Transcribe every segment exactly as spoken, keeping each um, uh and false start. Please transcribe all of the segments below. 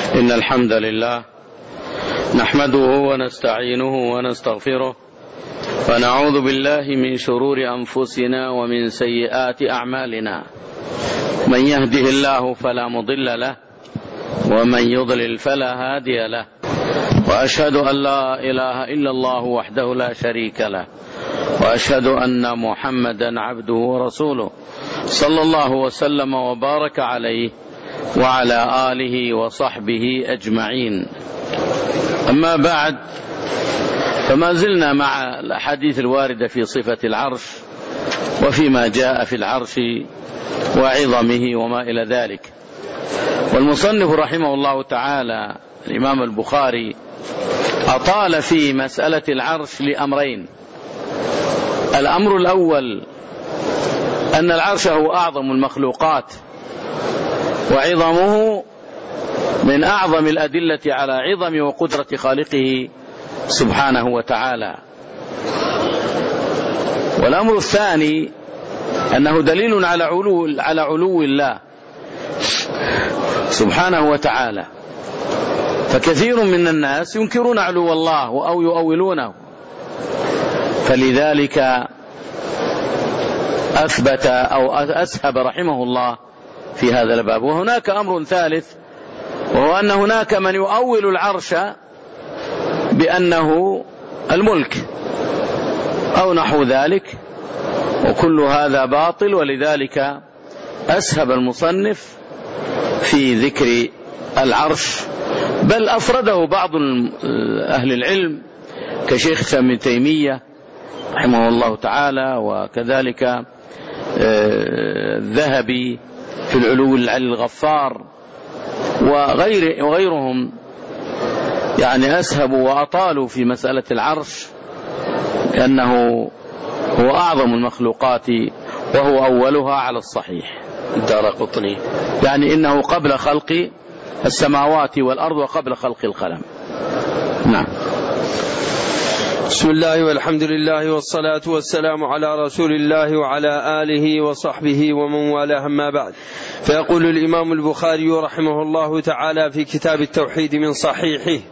إن الحمد لله نحمده ونستعينه ونستغفره ونعوذ بالله من شرور أنفسنا ومن سيئات أعمالنا. من يهده الله فلا مضل له ومن يضلل فلا هادي له، وأشهد أن لا إله إلا الله وحده لا شريك له، وأشهد أن محمدا عبده ورسوله صلى الله وسلم وبارك عليه وعلى آله وصحبه أجمعين. أما بعد، فما زلنا مع الأحاديث الواردة في صفة العرش وفيما جاء في العرش وعظمه وما إلى ذلك. والمصنف رحمه الله تعالى الإمام البخاري أطال في مسألة العرش لأمرين. الأمر الأول أن العرش هو أعظم المخلوقات، وعظمه من أعظم الأدلة على عظم وقدرة خالقه سبحانه وتعالى. والأمر الثاني أنه دليل على علو على علو الله سبحانه وتعالى، فكثير من الناس ينكرون علو الله أو يؤولونه، فلذلك أثبت أو أسهب رحمه الله في هذا الباب. وهناك أمر ثالث، وهو أن هناك من يؤول العرش بأنه الملك أو نحو ذلك، وكل هذا باطل. ولذلك أسهب المصنف في ذكر العرش، بل أفرده بعض أهل العلم كشيخ ابن تيمية رحمه الله تعالى، وكذلك الذهبي في العلو العلي الغفار وغير وغيرهم، يعني أسهبوا وأطالوا في مسألة العرش لأنه هو أعظم المخلوقات وهو أولها على الصحيح. الدارقطني يعني إنه قبل خلق السماوات والأرض وقبل خلق القلم. نعم. بسم الله والحمد لله والصلاة والسلام على رسول الله وعلى آله وصحبه ومن والاه، أما بعد. فيقول الإمام البخاري رحمه الله تعالى في كتاب التوحيد من صحيحه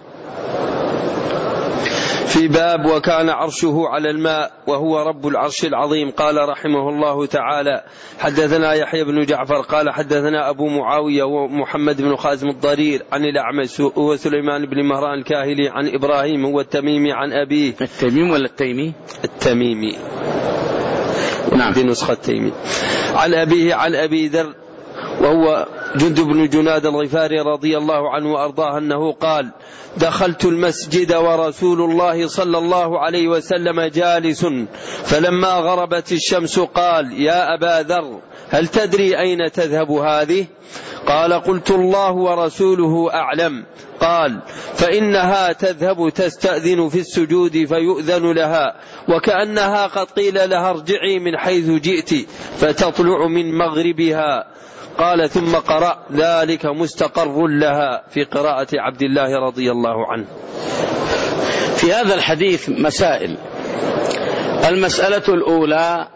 في باب وكان عرشه على الماء وهو رب العرش العظيم. قال رحمه الله تعالى: حدثنا يحيى بن جعفر قال حدثنا أبو معاوية ومحمد بن خازم الضرير عن الأعمش وسليمان بن مهران الكاهلي عن إبراهيم والتميمي عن أبيه. التميم ولا التيمي؟ التميمي، نعم، في نسخة التيمي. عن أبيه عن أبي ذر وهو جندب بن جناد الغفاري رضي الله عنه وأرضاه أنه قال: دخلت المسجد ورسول الله صلى الله عليه وسلم جالس، فلما غربت الشمس قال: يا أبا ذر، هل تدري أين تذهب هذه؟ قال: قلت: الله ورسوله أعلم. قال: فإنها تذهب تستأذن في السجود فيؤذن لها، وكأنها قد قيل لها ارجعي من حيث جئت، فتطلع من مغربها. قال: ثم قرأ: ذلك مستقر لها، في قراءة عبد الله رضي الله عنه. في هذا الحديث مسائل. المسألة الأولى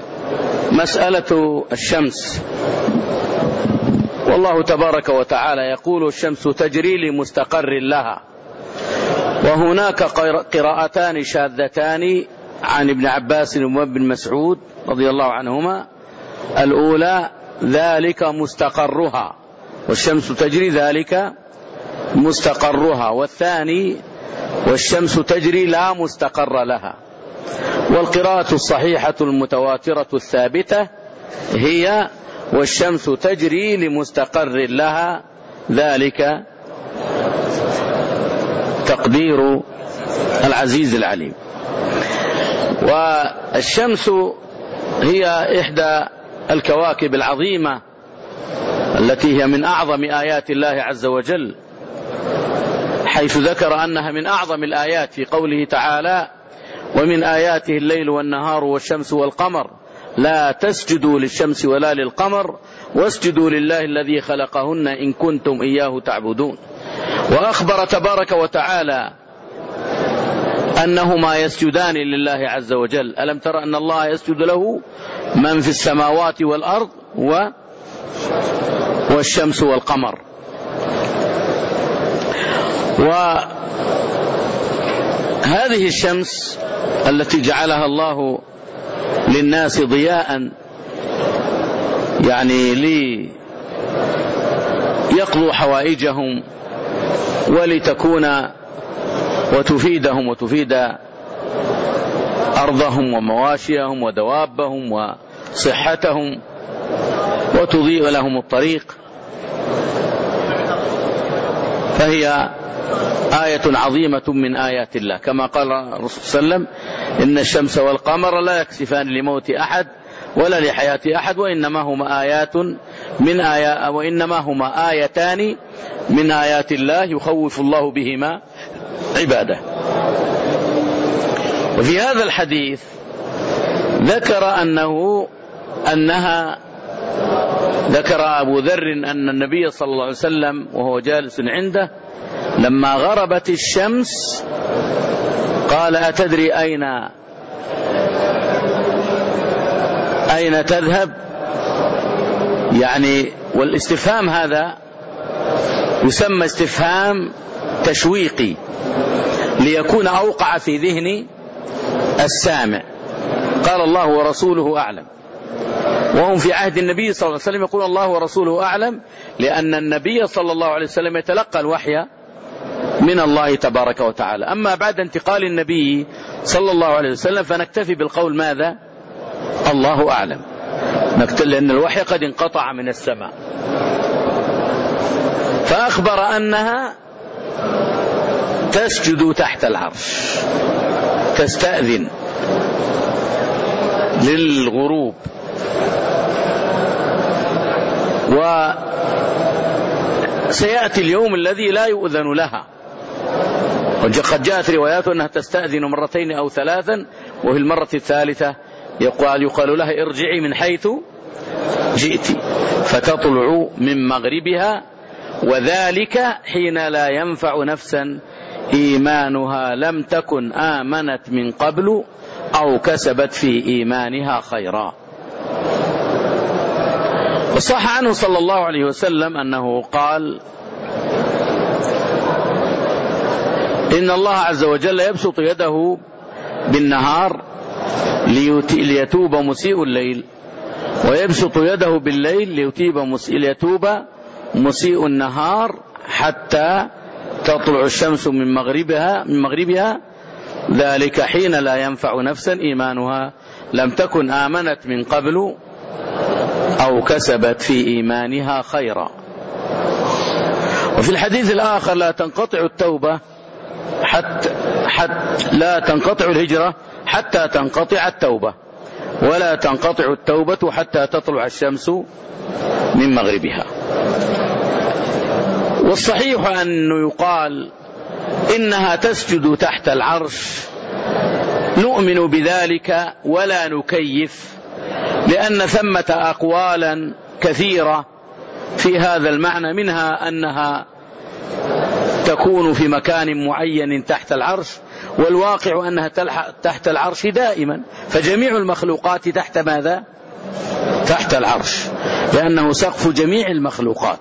مسألة الشمس، والله تبارك وتعالى يقول: الشمس تجري لمستقر لها. وهناك قراءتان شاذتان عن ابن عباس وابن مسعود رضي الله عنهما. الأولى: ذلك مستقرها، والشمس تجري ذلك مستقرها. والثاني: والشمس تجري لا مستقر لها. والقراءة الصحيحة المتواترة الثابتة هي: والشمس تجري لمستقر لها، ذلك تقدير العزيز العليم. والشمس هي إحدى الكواكب العظيمة التي هي من أعظم آيات الله عز وجل، حيث ذكر أنها من أعظم الآيات في قوله تعالى: ومن آياته الليل والنهار والشمس والقمر لا تسجدوا للشمس ولا للقمر واسجدوا لله الذي خلقهن إن كنتم إياه تعبدون. وأخبر تبارك وتعالى أنهما يسجدان لله عز وجل. ألم تر أن الله يسجد له من في السماوات والأرض و والشمس والقمر. وهذه الشمس التي جعلها الله للناس ضياء، يعني ليقضوا حوائجهم ولتكون وتفيدهم وتفيد أرضهم ومواشيهم ودوابهم وصحتهم وتضيء لهم الطريق، فهي آية عظيمة من آيات الله، كما قال الرسول صلى الله عليه وسلم: إن الشمس والقمر لا يكسفان لموت أحد ولا لحياة أحد، وإنما هما آيات من آيات وإنما هما آيتان من آيات الله يخوف الله بهما عباده. وفي هذا الحديث ذكر أنه أنها ذكر أبو ذر أن النبي صلى الله عليه وسلم وهو جالس عنده لما غربت الشمس قال: أتدري أين أين تذهب؟ يعني والاستفهام هذا يسمى استفهام تشويقي ليكون أوقع في ذهن السامع. قال: الله ورسوله أعلم. وهم في عهد النبي صلى الله عليه وسلم يقول: الله ورسوله أعلم، لأن النبي صلى الله عليه وسلم يتلقى الوحي من الله تبارك وتعالى. أما بعد انتقال النبي صلى الله عليه وسلم فنكتفي بالقول ماذا؟ الله أعلم، لأن الوحي قد انقطع من السماء. فأخبر أنها تسجد تحت العرش، تستأذن للغروب. وسيأتي اليوم الذي لا يؤذن لها، وقد جاءت روايات أنها تستأذن مرتين أو ثلاثا، وفي المرة الثالثة يقال, يقال لها: ارجعي من حيث جئت، فتطلع من مغربها، وذلك حين لا ينفع نفسا إيمانها لم تكن آمنت من قبل أو كسبت في إيمانها خيرا. وصح عنه صلى الله عليه وسلم أنه قال: إن الله عز وجل يبسط يده بالنهار ليتوب مسيء الليل، ويبسط يده بالليل ليتوب مسيء النهار، حتى تطلع الشمس من مغربها من مغربها، ذلك حين لا ينفع نفسا إيمانها لم تكن آمنت من قبل أو كسبت في إيمانها خيرا. وفي الحديث الآخر: لا تنقطع التوبة حتى, حتى لا تنقطع الهجرة حتى تنقطع التوبة، ولا تنقطع التوبة حتى تطلع الشمس من مغربها. والصحيح أنه يقال إنها تسجد تحت العرش، نؤمن بذلك ولا نكيف، لأن ثمة أقوالا كثيرة في هذا المعنى، منها أنها تكون في مكان معين تحت العرش، والواقع أنها تحت العرش دائما، فجميع المخلوقات تحت ماذا؟ تحت العرش، لأنه سقف جميع المخلوقات.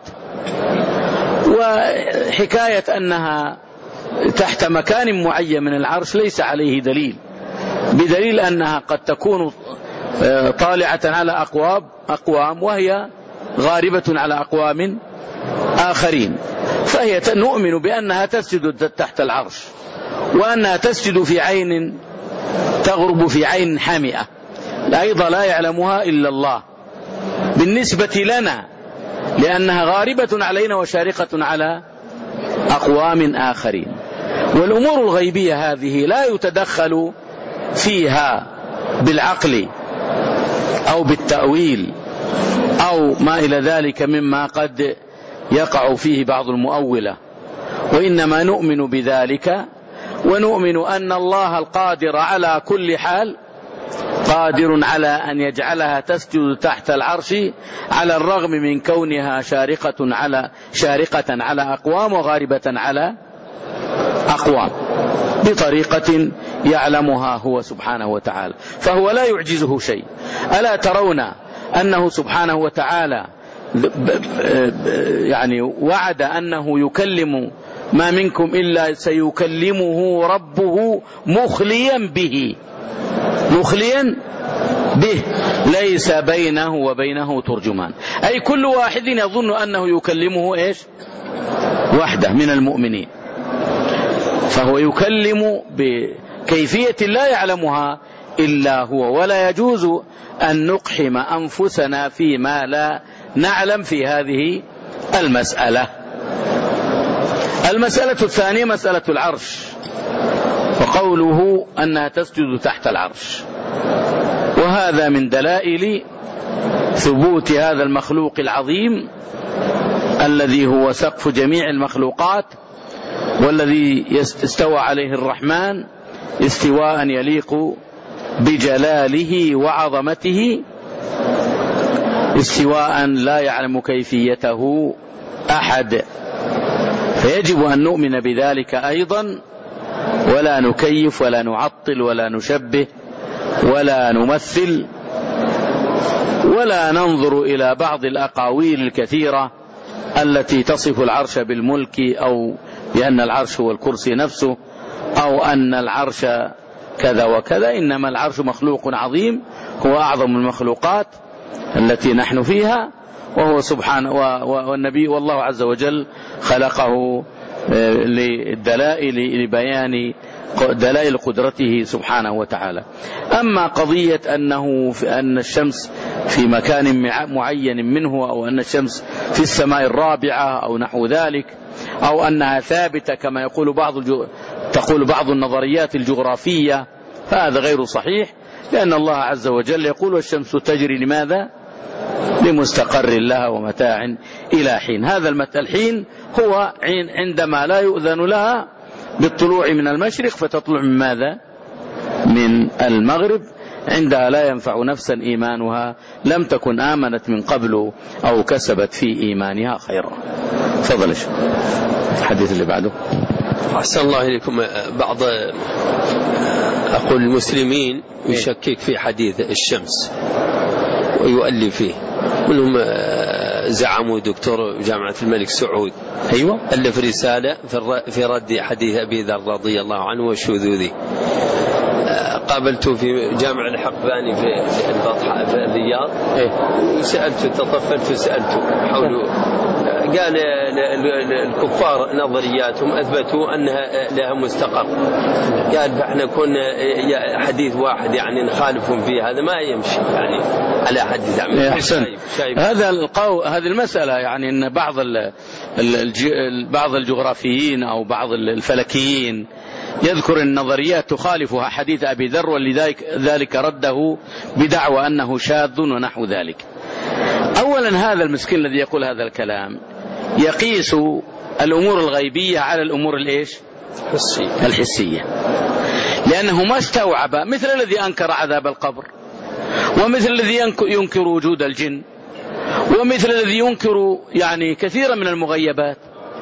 وحكاية أنها تحت مكان معين من العرش ليس عليه دليل، بدليل أنها قد تكون طالعة على أقوام أقوام وهي غاربة على أقوام آخرين، فهي نؤمن بأنها تسجد تحت العرش، وأنها تسجد في عين تغرب في عين حامئة أيضا لا يعلمها إلا الله بالنسبة لنا، لأنها غاربة علينا وشارقة على أقوام آخرين. والأمور الغيبية هذه لا يتدخل فيها بالعقل أو بالتأويل أو ما إلى ذلك مما قد يقع فيه بعض المؤولة، وإنما نؤمن بذلك، ونؤمن أن الله القادر على كل حال قادر على أن يجعلها تسجد تحت العرش، على الرغم من كونها شارقة على شارقة على أقوام وغاربة على أقوام، بطريقة يعلمها هو سبحانه وتعالى، فهو لا يعجزه شيء. ألا ترون أنه سبحانه وتعالى يعني وعد أنه يكلم ما منكم إلا سيكلمه ربه مخليا به، مخليا به، ليس بينه وبينه ترجمان، أي كل واحد يظن أنه يكلمه إيش؟ وحده من المؤمنين، فهو يكلم بكيفية لا يعلمها إلا هو، ولا يجوز أن نقحم أنفسنا فيما لا نعلم في هذه المسألة. المسألة الثانية مسألة العرش، وقوله أنها تسجد تحت العرش، وهذا من دلائل ثبوت هذا المخلوق العظيم الذي هو سقف جميع المخلوقات، والذي استوى عليه الرحمن استواء يليق بجلاله وعظمته، استواء لا يعلم كيفيته أحد، فيجب أن نؤمن بذلك أيضا، ولا نكيف ولا نعطل ولا نشبه ولا نمثل، ولا ننظر إلى بعض الأقاويل الكثيرة التي تصف العرش بالملك، أو بأن العرش هو الكرسي نفسه، أو أن العرش كذا وكذا. إنما العرش مخلوق عظيم، هو أعظم المخلوقات التي نحن فيها، وهو سبحانه والنبي والله عز وجل خلقه للدلائل لبيان دلائل قدرته سبحانه وتعالى. أما قضية أنه في أن الشمس في مكان معين منه، أو أن الشمس في السماء الرابعة أو نحو ذلك، أو أنها ثابتة كما يقول بعض الجو... تقول بعض النظريات الجغرافية، فهذا غير صحيح، لأن الله عز وجل يقول والشمس تجري لماذا؟ لمستقر لها ومتاع إلى حين. هذا الحين هو عندما لا يؤذن لها بالطلوع من المشرق فتطلع من ماذا؟ من المغرب، عندها لا ينفع نفسا إيمانها لم تكن آمنت من قبل أو كسبت في إيمانها خيرا. تفضل الحديث اللي بعده. أحسن الله إليكم. بعض أقول المسلمين يشكك في حديث الشمس ويؤلف فيه، منهم زعموا دكتور جامعة الملك سعود، أيوة، ألف رسالة في رد حديث أبي ذر رضي الله عنه والشذوذي. قابلته في جامع الحقباني في البطحاء في الرياض، وسألته تطفلت وسألته حوله، قال الكفار نظرياتهم أثبتوا أنها لها مستقر، قال فإحنا كنا حديث واحد يعني نخالفهم فيه، هذا ما يمشي يعني على حديث. أحسن. هذا القو هذه المسألة يعني أن بعض بعض الجغرافيين أو بعض الفلكيين يذكر النظريات تخالف حديث أبي ذر، ولذلك ذلك رده بدعوى أنه شاذ ونحو ذلك. أولا هذا المسكين الذي يقول هذا الكلام يقيس الأمور الغيبية على الأمور الإيش؟ الحسية. الحسية، لأنه ما استوعب مثل الذي أنكر عذاب القبر، ومثل الذي ينكر وجود الجن، ومثل الذي ينكر يعني كثيرا من المغيبات.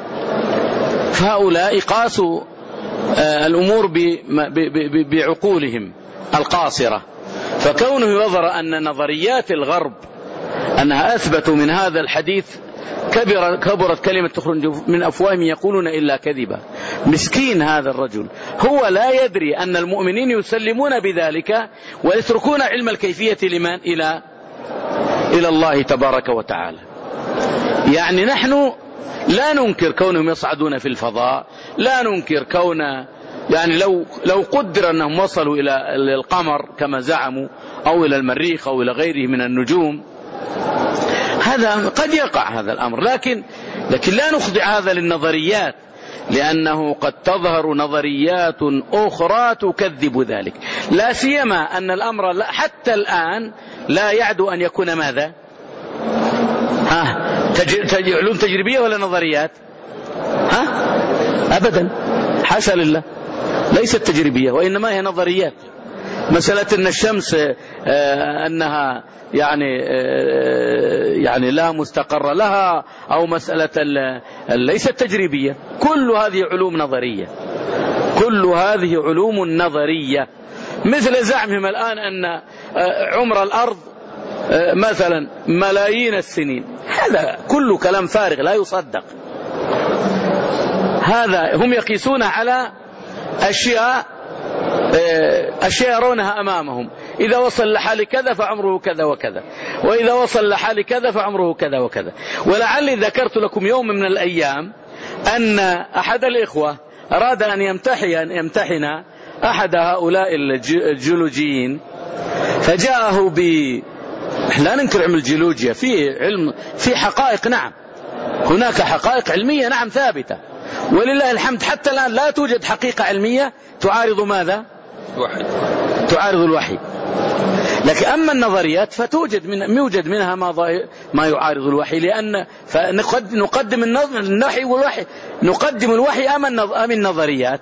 فهؤلاء قاسوا الأمور بعقولهم القاصرة، فكونه يظهر أن نظريات الغرب أنها أثبتوا من هذا الحديث كبر كبرت كلمة تخرج من أفواههم يقولون إلا كذبا. مسكين هذا الرجل، هو لا يدري أن المؤمنين يسلمون بذلك ويتركون علم الكيفية لمن؟ إلى إلى الله تبارك وتعالى. يعني نحن لا ننكر كونهم يصعدون في الفضاء، لا ننكر كون يعني لو لو قدر أنهم وصلوا إلى القمر كما زعموا أو إلى المريخ أو إلى غيره من النجوم، هذا قد يقع هذا الأمر، لكن لكن لا نخضع هذا للنظريات، لأنه قد تظهر نظريات أخرى تكذب ذلك، لا سيما أن الأمر حتى الآن لا يعدو أن يكون ماذا؟ ها تج... علوم تجريبية ولا نظريات؟ ها أبدا، حاشا لله، ليست تجريبية وإنما هي نظريات. مسألة أن الشمس آه أنها يعني آه يعني لا مستقر لها، أو مسألة ليست تجريبية، كل هذه علوم نظرية، كل هذه علوم نظرية. مثل زعمهم الآن أن آه عمر الأرض آه مثلا ملايين السنين، هذا كله كلام فارغ لا يصدق. هذا هم يقيسون على أشياء أشياء يرونها أمامهم، إذا وصل لحال كذا فعمره كذا وكذا، وإذا وصل لحال كذا فعمره كذا وكذا. ولعلي ذكرت لكم يوم من الأيام أن أحد الإخوة أراد أن يمتحن يمتحن أحد هؤلاء الجيولوجيين، فجاءه ب لا ننكر علم الجيولوجيا، في علم في حقائق، نعم هناك حقائق علمية نعم ثابتة، ولله الحمد حتى الآن لا توجد حقيقة علمية تعارض ماذا؟ الوحي. تعارض الوحي. لكن أما النظريات فتوجد من يوجد منها ما ما يعارض الوحي، لأن نقدم الوحي والوحي نقدم الوحي أم النظريات؟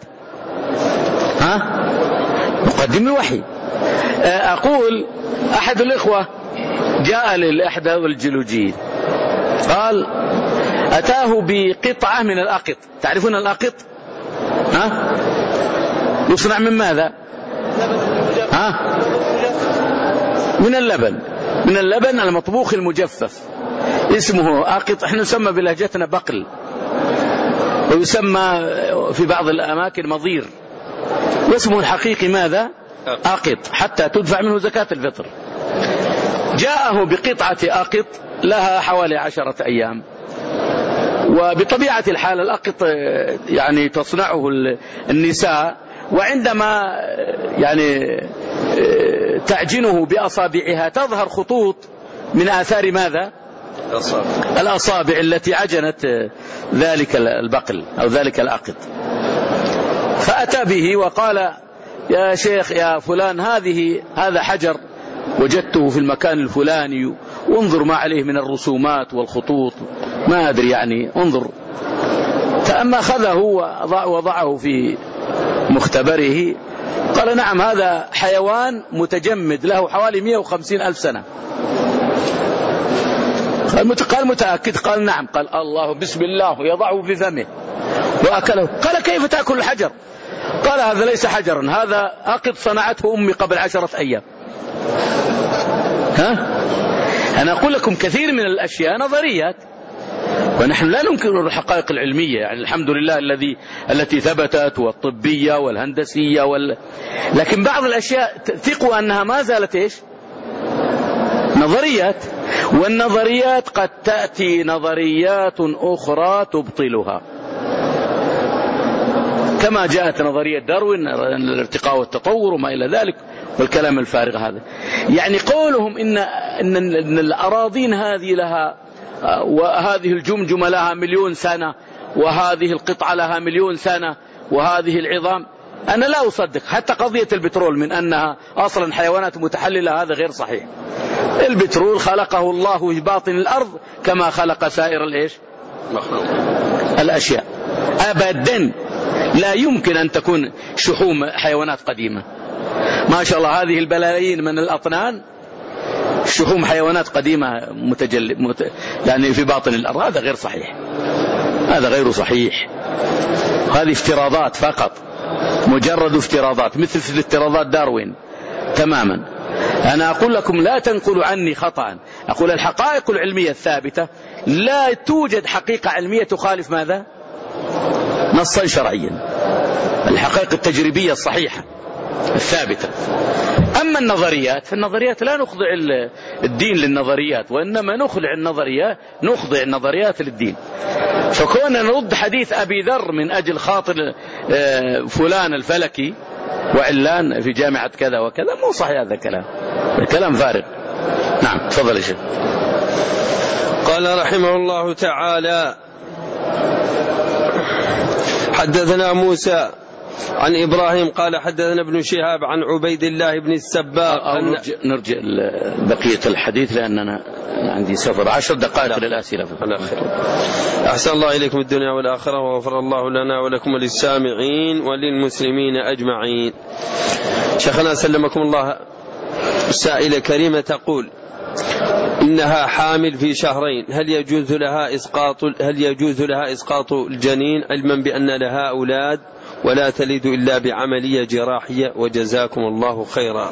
ها؟ نقدم الوحي. أقول أحد الإخوة جاء للإحدى الجيولوجيين قال أتاه بقطعة من الأقط. تعرفون الأقط؟ ها؟ يصنع من ماذا؟ ها؟ من اللبن، من اللبن المطبوخ المجفف، اسمه أقط. احنا نسمى بلهجتنا بقل، ويسمى في بعض الأماكن مضير، واسمه الحقيقي ماذا؟ أقط، حتى تدفع منه زكاة الفطر. جاءه بقطعة أقط لها حوالي عشرة أيام، وبطبيعة الحال الأقط يعني تصنعه النساء، وعندما يعني تعجنه بأصابعها تظهر خطوط من آثار ماذا؟ الأصابع, الأصابع التي عجنت ذلك البقل أو ذلك الأقط. فأتى به وقال يا شيخ يا فلان، هذه هذا حجر وجدته في المكان الفلاني، وانظر ما عليه من الرسومات والخطوط، ما أدري يعني، انظر. فأما أخذه ووضعه في مختبره قال نعم هذا حيوان متجمد له حوالي مئة وخمسين ألف سنة. قال متأكد؟ قال نعم. قال الله بسم الله، يضعه في فمه وأكله. قال كيف تأكل الحجر؟ قال هذا ليس حجرا، هذا أقط صنعته أمي قبل عشرة أيام. ها؟ أنا أقول لكم كثير من الأشياء نظريات، ونحن لا ننكر الحقائق العلمية، يعني الحمد لله الذي التي ثبتت، والطبية والهندسية وال... لكن بعض الأشياء ثقوا أنها ما زالت إيش؟ نظريات. والنظريات قد تأتي نظريات أخرى تبطلها، كما جاءت نظرية داروين الارتقاء والتطور وما إلى ذلك والكلام الفارغ هذا. يعني قولهم إن, إن, إن الأراضين هذه لها، وهذه الجمجمة لها مليون سنة، وهذه القطعة لها مليون سنة، وهذه العظام، أنا لا أصدق. حتى قضية البترول من أنها أصلا حيوانات متحللة هذا غير صحيح. البترول خلقه الله في باطن الأرض كما خلق سائر الإيش؟ الأشياء. أبدا لا يمكن أن تكون شحوم حيوانات قديمة. ما شاء الله هذه البلايين من الأطنان شحوم حيوانات قديمة متجل مت... يعني في باطن الأرض، هذا غير صحيح، هذا غير صحيح. هذه افتراضات فقط، مجرد افتراضات، مثل افتراضات داروين تماما. أنا أقول لكم لا تنقلوا عني خطأ، أقول الحقائق العلمية الثابتة، لا توجد حقيقة علمية تخالف ماذا؟ نصا شرعيا، الحقائق التجريبية الصحيحة الثابتة. أما النظريات فالنظريات لا نخضع الدين للنظريات، وإنما نخلع النظريات نخضع النظريات للدين. فكنا نرد حديث أبي ذر من أجل خاطر فلان الفلكي وعلان في جامعة كذا وكذا، مو صحيح هذا الكلام، الكلام فارغ. نعم تفضل يا شيخ. قال رحمه الله تعالى حدثنا موسى عن إبراهيم قال حدثنا ابن شهاب عن عبيد الله بن السباق. نرجع, نرجع بقية الحديث لأننا عندي سفر عشر دقائق للأسئلة. أحسن الله إليكم الدنيا والآخرة، وغفر الله لنا ولكم وللسامعين وللمسلمين أجمعين. شيخنا سلمكم الله، سائلة كريمة تقول إنها حامل في شهرين، هل يجوز لها إسقاط هل يجوز لها إسقاط الجنين علما بأن لها أولاد ولا تلد إلا بعملية جراحية؟ وجزاكم الله خيرا.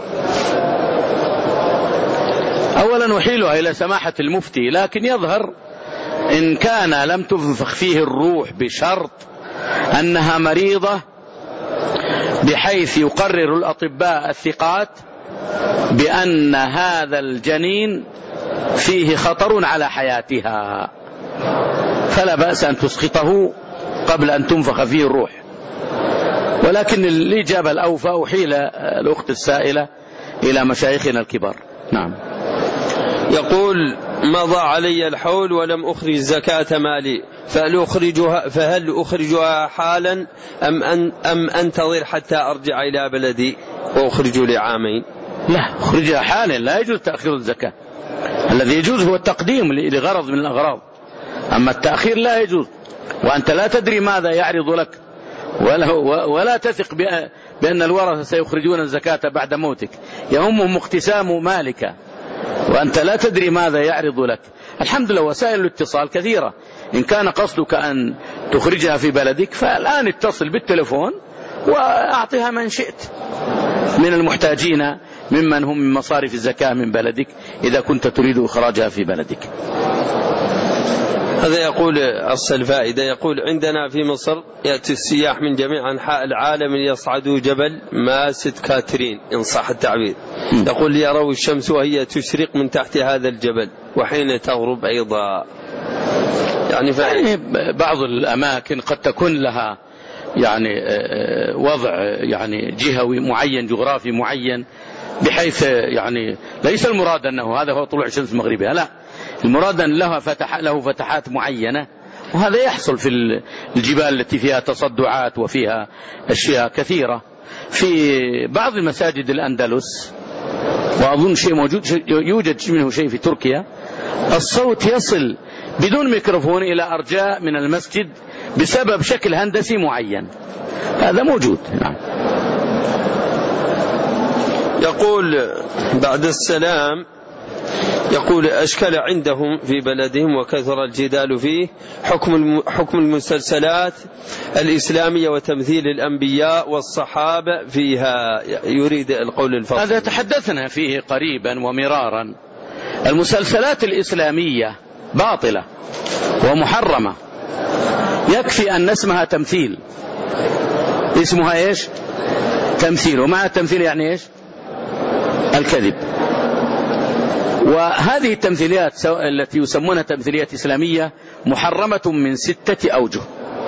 أولا نحيلها إلى سماحة المفتي، لكن يظهر إن كان لم تنفخ فيه الروح بشرط أنها مريضة بحيث يقرر الأطباء الثقات بأن هذا الجنين فيه خطر على حياتها، فلا بأس أن تسقطه قبل أن تنفخ فيه الروح. ولكن الإجابة الأوفى أحيل الأخت السائلة إلى مشايخنا الكبار. نعم. يقول: مضى علي الحول ولم أخرج زكاة مالي، فهل أخرجها, فهل أخرجها حالا أم, أن أم أنتظر حتى أرجع إلى بلدي وأخرج لعامين؟ لا، أخرجها حالا، لا يجوز تأخير الزكاة. الذي يجوز هو التقديم لغرض من الأغراض، أما التأخير لا يجوز، وأنت لا تدري ماذا يعرض لك، ولا, ولا تثق بأن الورثة سيخرجون الزكاة بعد موتك، يهمهم اقتسام مالك وأنت لا تدري ماذا يعرض لك. الحمد لله وسائل الاتصال كثيرة، إن كان قصدك أن تخرجها في بلدك فالآن اتصل بالتلفون وأعطيها من شئت من المحتاجين ممن هم من مصارف الزكاة من بلدك إذا كنت تريد إخراجها في بلدك. هذا يقول أصل فائدة، يقول: عندنا في مصر يأتي السياح من جميع أنحاء العالم ليصعدوا جبل ماست كاترين إن صح التعبير. يقول: ليروا الشمس وهي تشرق من تحت هذا الجبل وحين تغرب أيضا. يعني, يعني بعض الأماكن قد تكون لها يعني وضع يعني جهوي معين جغرافي معين، بحيث يعني ليس المراد أنه هذا هو طلوع الشمس مغربها، لا، المراد أن له, فتح له فتحات معينة، وهذا يحصل في الجبال التي فيها تصدعات وفيها أشياء كثيرة. في بعض المساجد الأندلس، وأظن شيء موجود يوجد منه شيء في تركيا، الصوت يصل بدون ميكروفون إلى أرجاء من المسجد بسبب شكل هندسي معين، هذا موجود. نعم. يقول بعد السلام، يقول: أشكل عندهم في بلدهم وكثر الجدال فيه حكم حكم المسلسلات الإسلامية وتمثيل الأنبياء والصحابة فيها، يريد القول الفصل. هذا تحدثنا فيه قريبا ومرارا. المسلسلات الإسلامية باطلة ومحرمة، يكفي أن اسمها تمثيل، اسمها إيش؟ تمثيل، ومع التمثيل يعني إيش؟ الكذب. وهذه التمثيليات التي يسمونها تمثيليات إسلامية محرمة من ستة أوجه.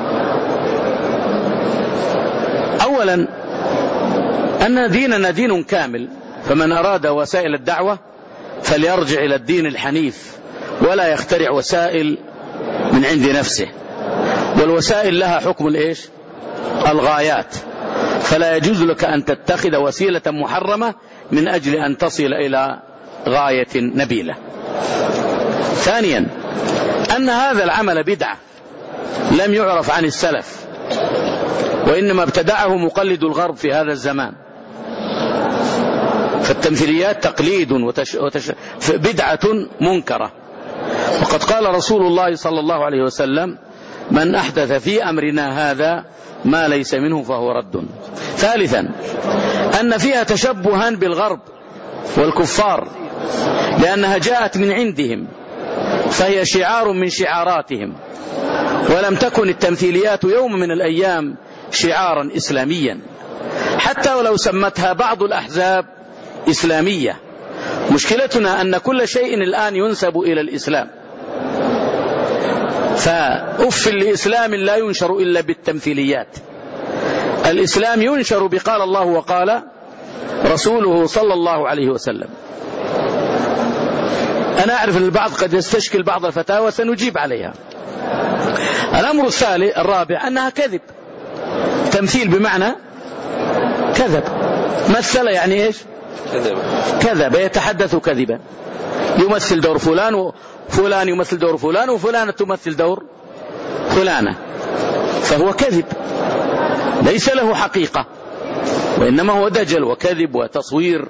أولا، أن ديننا دين كامل، فمن أراد وسائل الدعوة فليرجع إلى الدين الحنيف ولا يخترع وسائل من عند نفسه، والوسائل لها حكم الإيش؟ الغايات، فلا يجوز لك أن تتخذ وسيلة محرمة من أجل أن تصل إلى غاية نبيلة. ثانيا، أن هذا العمل بدعة لم يعرف عن السلف، وإنما ابتدعه مقلد الغرب في هذا الزمان. فالتمثيليات تقليد وتش... وتش... بدعة منكرة، وقد قال رسول الله صلى الله عليه وسلم: من أحدث في أمرنا هذا ما ليس منه فهو رد. ثالثا، أن فيها تشبها بالغرب والكفار، لأنها جاءت من عندهم، فهي شعار من شعاراتهم، ولم تكن التمثيليات يوم من الأيام شعارا إسلاميا، حتى ولو سمتها بعض الأحزاب إسلامية. مشكلتنا أن كل شيء الآن ينسب إلى الإسلام، فأف لإسلام لا ينشر إلا بالتمثيليات. الإسلام ينشر بقال الله وقال رسوله صلى الله عليه وسلم. أنا أعرف أن البعض قد يستشكل بعض الفتاوى، سنجيب عليها. الأمر الثالث الرابع أنها كذب، تمثيل بمعنى كذب. مثل يعني إيش؟ كذب. كذب، يتحدث كذبا، يمثل دور فلان وفلان يمثل دور فلان وفلانة تمثل دور فلانة، فهو كذب ليس له حقيقة، وإنما هو دجل وكذب وتصوير.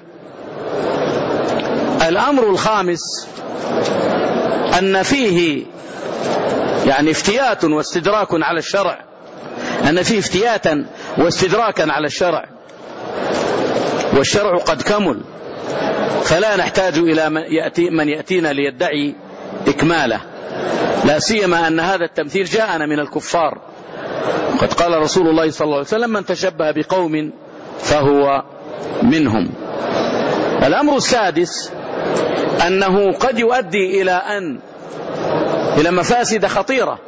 الأمر الخامس أن فيه يعني افتيات واستدراك على الشرع، أن فيه افتياتا واستدراكا على الشرع، والشرع قد كمل، فلا نحتاج إلى من, يأتي من يأتينا ليدعي إكماله، لا سيما أن هذا التمثيل جاءنا من الكفار قد قال رسول الله صلى الله عليه وسلم: من تشبه بقوم فهو منهم. الأمر السادس أنه قد يؤدي إلى أن إلى مفاسد خطيرة،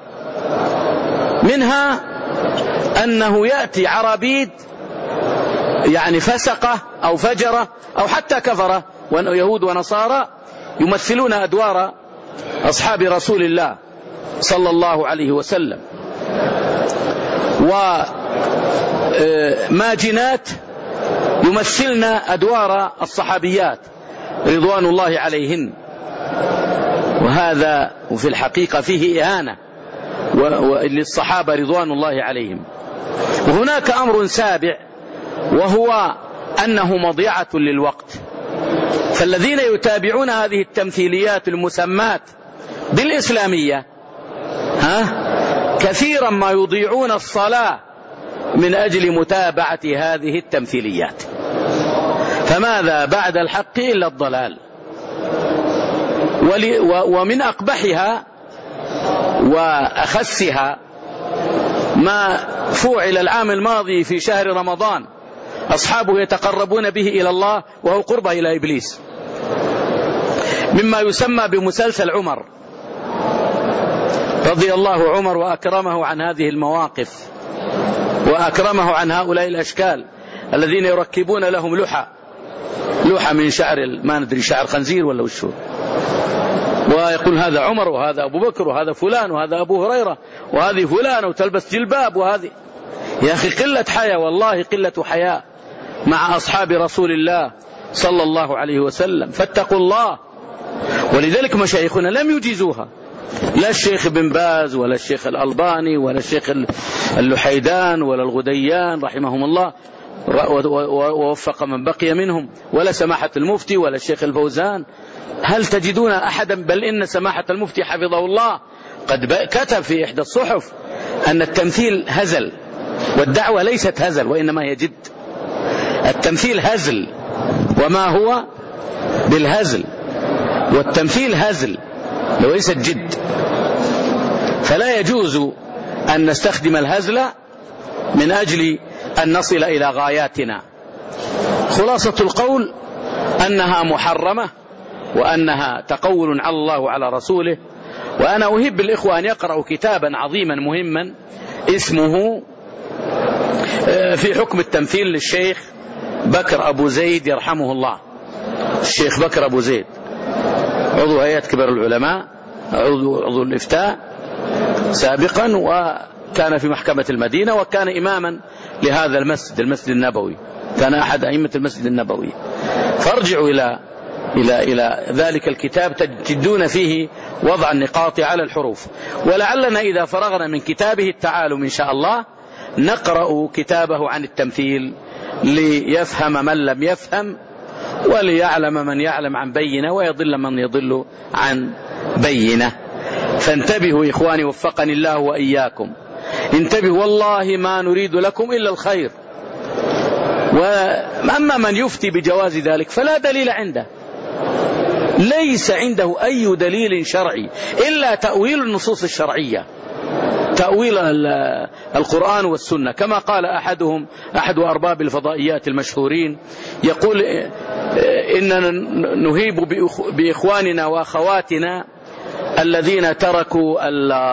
منها أنه يأتي عرابيد يعني فسقة أو فجرة أو حتى كفرة يهود ونصارى يمثلون أدوار أصحاب رسول الله صلى الله عليه وسلم، وماجنات يمثلن أدوار الصحابيات رضوان الله عليهن، وهذا وفي الحقيقة فيه إهانة للصحابة رضوان الله عليهم. وهناك أمر سابع، وهو أنه مضيعة للوقت، فالذين يتابعون هذه التمثيليات المسمات بالإسلامية ها كثيرا ما يضيعون الصلاة من أجل متابعة هذه التمثيليات، فماذا بعد الحق إلا الضلال. ومن أقبحها وأخسها ما فعل العام الماضي في شهر رمضان، أصحابه يتقربون به إلى الله وهو قربة إلى إبليس، مما يسمى بمسلسل عمر رضي الله عمر وأكرمه عن هذه المواقف، وأكرمه عن هؤلاء الأشكال الذين يركبون لهم لحى لحى من شعر ما ندري شعر خنزير ولا وشو، ويقول هذا عمر وهذا أبو بكر وهذا فلان وهذا أبو هريرة وهذه فلان وتلبس جلباب، وهذه يا أخي قلة حياة، والله قلة حياة مع أصحاب رسول الله صلى الله عليه وسلم، فاتقوا الله. ولذلك مشايخنا لم يجيزوها، لا الشيخ بن باز ولا الشيخ الألباني ولا الشيخ اللحيدان ولا الغديان رحمهم الله ووفق من بقي منهم، ولا سماحة المفتي ولا الشيخ الفوزان. هل تجدون أحدا؟ بل إن سماحة المفتي حفظه الله قد كتب في إحدى الصحف أن التمثيل هزل، والدعوة ليست هزل وإنما هي جد. التمثيل هزل وما هو بالهزل، والتمثيل هزل وليست جد، فلا يجوز أن نستخدم الهزل من أجل أن نصل إلى غاياتنا. خلاصة القول أنها محرمة، وأنها تقول على الله وعلى رسوله. وأنا أهب الإخوة أن يقرأوا كتابا عظيما مهما اسمه في حكم التمثيل للشيخ بكر أبو زيد يرحمه الله. الشيخ بكر أبو زيد عضو هيئة كبار العلماء، عضو, عضو الإفتاء سابقا، وكان في محكمة المدينة، وكان إماما لهذا المسجد المسجد النبوي، كان أحد أئمة المسجد النبوي. فارجعوا إلى إلى إلى ذلك الكتاب تجدون فيه وضع النقاط على الحروف. ولعلنا إذا فرغنا من كتابه التعالم إن شاء الله نقرأ كتابه عن التمثيل ليفهم من لم يفهم، وليعلم من يعلم عن بينة، ويضل من يضل عن بينة. فانتبهوا إخواني وفقني الله وإياكم، انتبهوا، والله ما نريد لكم إلا الخير. وأما من يفتي بجواز ذلك فلا دليل عنده، ليس عنده أي دليل شرعي إلا تأويل النصوص الشرعية، تأويل القرآن والسنة، كما قال أحدهم أحد أرباب الفضائيات المشهورين، يقول إننا نهيب بإخواننا وأخواتنا الذين تركوا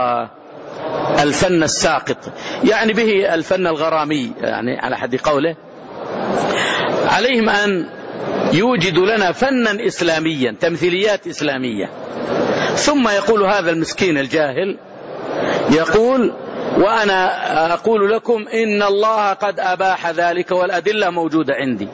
الفن الساقط، يعني به الفن الغرامي، يعني على حد قوله، عليهم أن يوجد لنا فنا إسلاميا، تمثيليات إسلامية. ثم يقول هذا المسكين الجاهل، يقول وأنا أقول لكم إن الله قد أباح ذلك والأدلة موجودة عندي.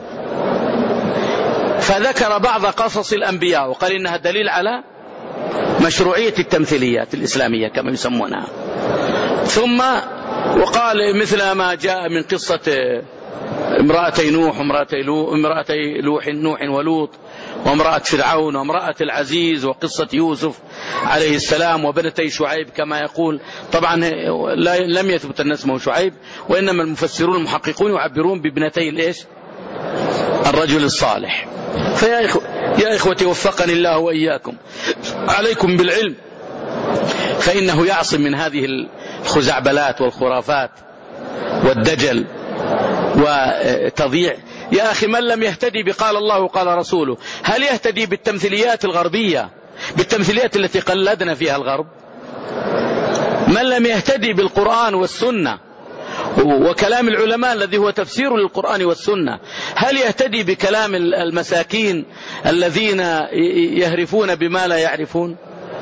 فذكر بعض قصص الأنبياء وقال إنها دليل على مشروعية التمثيليات الإسلامية كما يسمونها. ثم وقال مثل ما جاء من قصة امرأتي نوح وامرأتي لوح نوح ولوط، وامرأة فرعون، وامرأة العزيز، وقصة يوسف عليه السلام، وبنتي شعيب كما يقول. طبعا لم يثبت أن اسمه شعيب، وإنما المفسرون المحققون يعبرون بابنتي الإيش؟ الرجل الصالح. فيا إخوة يا إخوتي وفقني الله وإياكم، عليكم بالعلم فإنه يعصم من هذه الخزعبلات والخرافات والدجل وتضييع. يا أخي من لم يهتدي بقال الله وقال رسوله هل يهتدي بالتمثيليات الغربية، بالتمثيليات التي قلدنا فيها الغرب؟ من لم يهتدي بالقرآن والسنة وكلام العلماء الذي هو تفسير للقرآن والسنة هل يهتدي بكلام المساكين الذين يهرفون بما لا يعرفون؟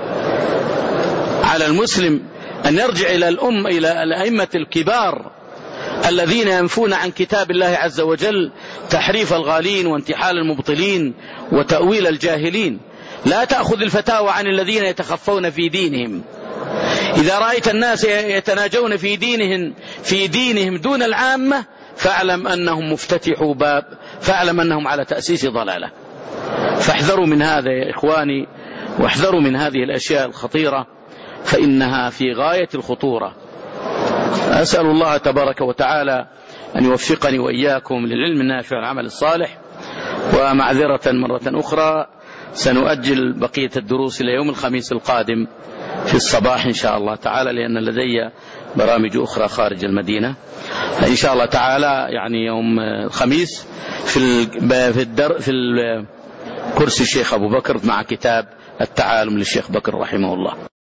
على المسلم أن يرجع إلى الأم إلى الأئمة الكبار الذين ينفون عن كتاب الله عز وجل تحريف الغالين وانتحال المبطلين وتأويل الجاهلين. لا تأخذ الفتاوى عن الذين يتخفون في دينهم. إذا رأيت الناس يتناجون في دينهم في دينهم دون العامة فاعلم أنهم مفتتحوا باب، فاعلم أنهم على تأسيس ضلالة. فاحذروا من هذا يا إخواني، واحذروا من هذه الأشياء الخطيرة فإنها في غاية الخطورة. أسأل الله تبارك وتعالى أن يوفقني وإياكم للعلم النافع والعمل الصالح. ومعذرة مرة أخرى سنؤجل بقية الدروس إلى يوم الخميس القادم في الصباح إن شاء الله تعالى، لأن لدي برامج أخرى خارج المدينة. فإن شاء الله تعالى يعني يوم الخميس في في الدر في كرسي الشيخ أبو بكر مع كتاب التعالم للشيخ بكر رحمه الله.